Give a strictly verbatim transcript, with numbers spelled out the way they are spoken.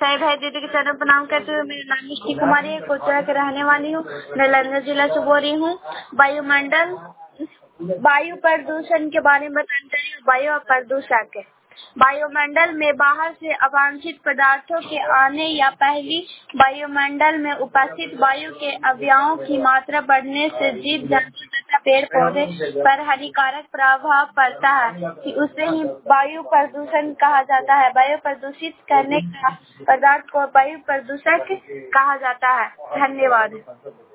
साई भाई दीदी के चरण प्रणाम करते हुए, मेरा नाम मिष्टी कुमारी है, कोचरा के रहने वाली हूँ। नालंदा जिला से बोल रही हूँ। वायुमंडल वायु प्रदूषण के बारे में बताना चाहिए। वायु प्रदूषण के वायुमंडल में बाहर से अवांछित पदार्थों के आने या पहली वायुमंडल में उपस्थित वायु के अवयवों की मात्रा बढ़ने से जीव जंतु तथा पेड़ पौधे पर हानिकारक प्रभाव पड़ता है कि उसे ही वायु प्रदूषण कहा जाता है। वायु प्रदूषित करने का पदार्थ को वायु प्रदूषक कहा जाता है। धन्यवाद।